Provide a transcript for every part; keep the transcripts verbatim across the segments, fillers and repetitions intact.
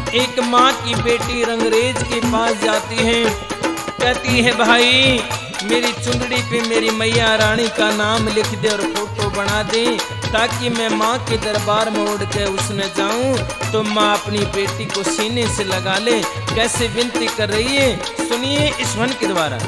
एक माँ की बेटी रंगरेज के पास जाती है, कहती है भाई मेरी चुंदड़ी पे मेरी मैया रानी का नाम लिख दे और फोटो बना दे, ताकि मैं माँ के दरबार में उड़ के उसमें जाऊं तो माँ अपनी बेटी को सीने से लगा ले। कैसे विनती कर रही है, सुनिए इस वन के द्वारा।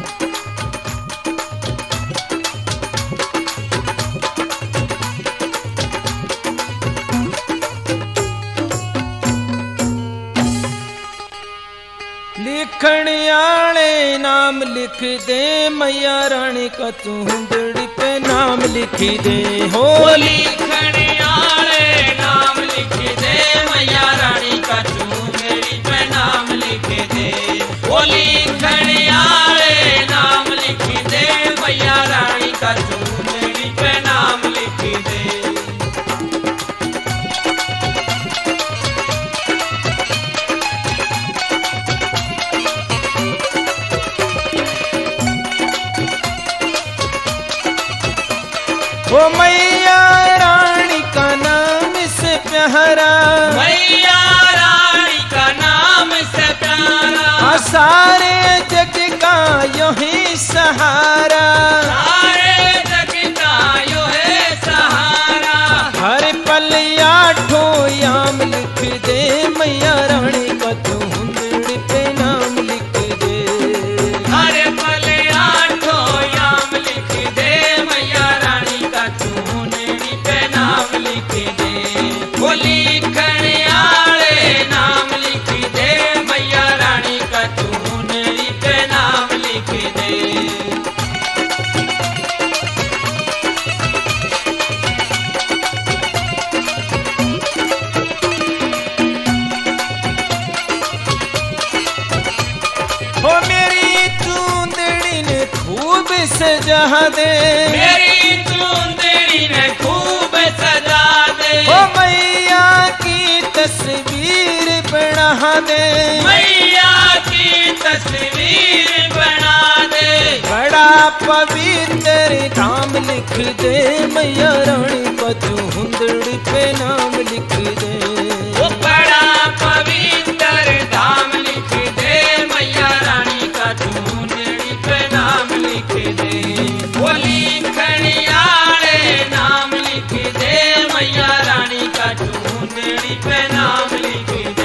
लिखण आले नाम लिख दे, मैया रानी का चुंदड़ी पे नाम लिख दे। हो लिखण आले नाम लिख दे, मैया रानी का चुंदड़ी पे नाम लिख दे। ओ लिखण आले नाम लिख दे, मैया रानी का चुंदड़ी पे नाम लिख दे। ओ मैया रानी का नाम से प्यारा, मैया रानी का नाम से प्यारा, सारे जग का यो ही सहारा, सारे जग का यो है सहारा। हर पल आठों याम लिख दे, मैया रानी का चुंदड़ी पे नाम लिख दे। हर पल आठों याम लिख दे, मैया रानी का चुंदड़ी पे नाम लिख दे। वो लिखण आले नाम लिख दे, मैया रानी का चुंदड़ी पे नाम लिख दे। हो मेरी चुंदड़ी ने खूब सजा दे, मेरी चुंदड़ी ने खूब सजा दे। हो मैया की तस्वीर बना दे, मैया की तस्वीर बना दे। बड़ा पवित्र नाम लिख दे, मैया रानी का चुंदड़ी पे नाम लिख दे। वो बड़ा पवित्र नाम लिख दे, मैया रानी का चुंदड़ी पे नाम लिख दे। वो लिखण आले नाम लिख दे, मैया रानी का चुंदड़ी पे नाम लिख दे।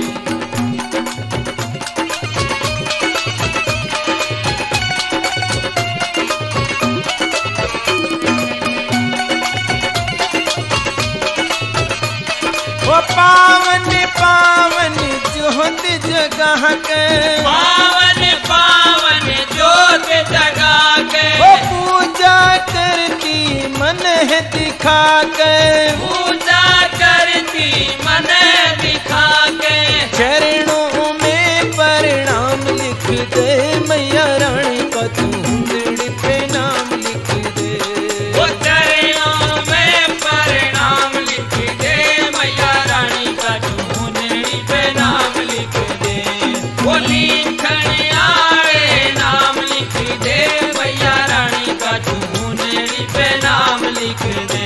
वो पावन पावन जोत जगह के, पावन पावन जोत जगा के, वो पूजा करती मन है दिखा के, पूजा करती मन दिखा के। चरणों में प्रणाम लिख दे, मैया रानी का चुंदड़ी पे नाम लिख दे। वो चरणों में प्रणाम लिख दे, मैया रानी का चुंदड़ी पे नाम लिख दे। वो लिखण आले नाम लिख दे, मैया रानी का चुंदड़ी पे नाम लिख दे।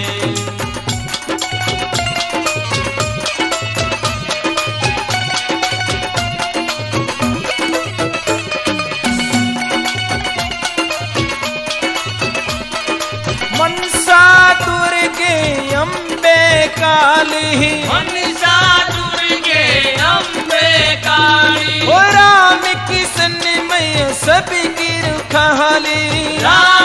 मनसा दुर्गे अम्बे काली, मनसा दुर्गे अम्बे काली, ओ राम किशन मैया सबकी रुखाली। राम